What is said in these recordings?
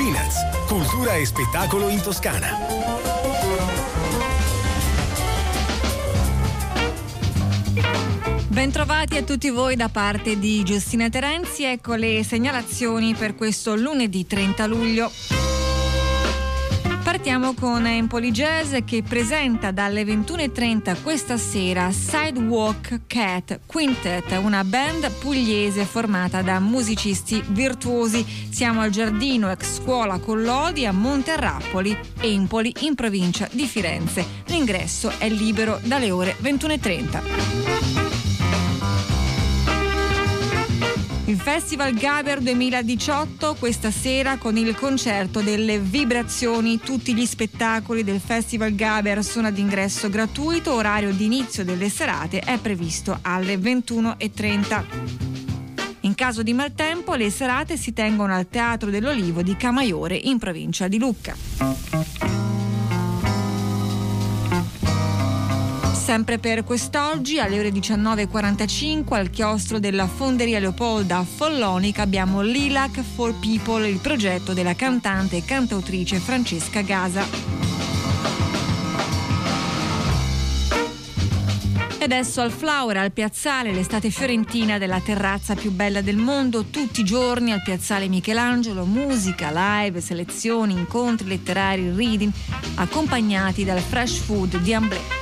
Peanuts, cultura e spettacolo in Toscana. Bentrovati a tutti voi da parte di Giustina Terenzi, ecco le segnalazioni per questo lunedì 30 luglio. Partiamo con Empoli Jazz che presenta dalle 21:30 questa sera Sidewalk Cat Quintet, una band pugliese formata da musicisti virtuosi. Siamo al Giardino ex Scuola Collodi a Monterrappoli, Empoli, in provincia di Firenze. L'ingresso è libero dalle ore 21:30. Il Festival Gaber 2018 questa sera con il concerto delle vibrazioni. Tutti gli spettacoli del Festival Gaber sono ad ingresso gratuito, orario di inizio delle serate è previsto alle 21:30. In caso di maltempo le serate si tengono al Teatro dell'Olivo di Camaiore in provincia di Lucca. Sempre per quest'oggi alle ore 19:45 al chiostro della Fonderia Leopolda a Follonica abbiamo Lilac for People, il progetto della cantante e cantautrice Francesca Gasa. E adesso al Flower, al piazzale, l'estate fiorentina della terrazza più bella del mondo, tutti i giorni al piazzale Michelangelo, musica, live, selezioni, incontri letterari, reading, accompagnati dal fresh food di Amblè.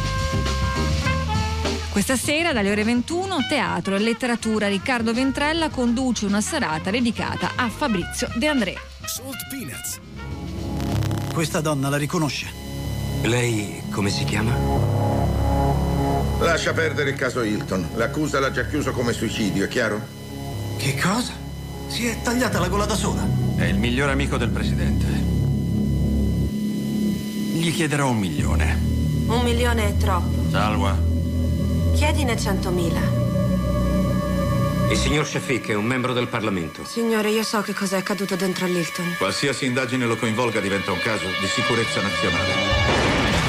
Questa sera dalle ore 21 teatro e letteratura. Riccardo Ventrella conduce una serata dedicata a Fabrizio De André. Salt Peanuts. Questa donna la riconosce? Lei come si chiama? Lascia perdere il caso Hilton. L'accusa l'ha già chiuso come suicidio, è chiaro? Che cosa? Si è tagliata la gola da sola. È il miglior amico del presidente. Gli chiederò 1 milione. 1 milione è troppo. Salva. Chiedine 100.000. Il signor Shafiq è un membro del Parlamento. Signore, io so che cosa è accaduto dentro all'Hilton. Qualsiasi indagine lo coinvolga diventa un caso di sicurezza nazionale.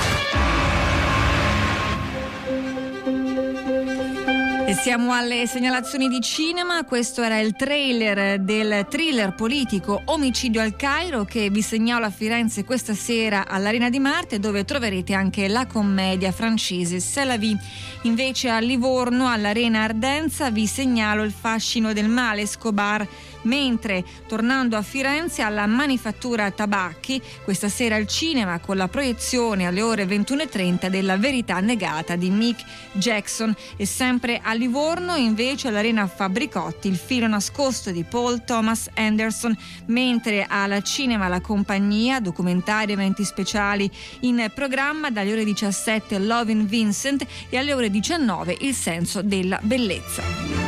E siamo alle segnalazioni di cinema. Questo era il trailer del thriller politico Omicidio al Cairo che vi segnalo a Firenze questa sera all'Arena di Marte, dove troverete anche la commedia francese C'est la vie. Invece a Livorno all'Arena Ardenza vi segnalo Il fascino del male, Escobar. Mentre tornando a Firenze alla Manifattura Tabacchi questa sera al cinema con la proiezione alle ore 21:30 della Verità negata di Mick Jackson. E sempre a Livorno invece all'Arena Fabbricotti Il filo nascosto di Paul Thomas Anderson, mentre alla cinema La Compagnia, documentari, eventi speciali in programma dalle ore 17 Lovin' Vincent e alle ore 19 Il senso della bellezza.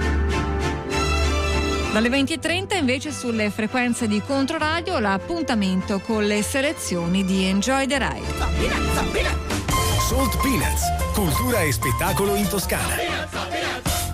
Dalle 20:30 invece sulle frequenze di Controradio l'appuntamento con le selezioni di Enjoy the Ride. Salt Peanuts, cultura e spettacolo in Toscana.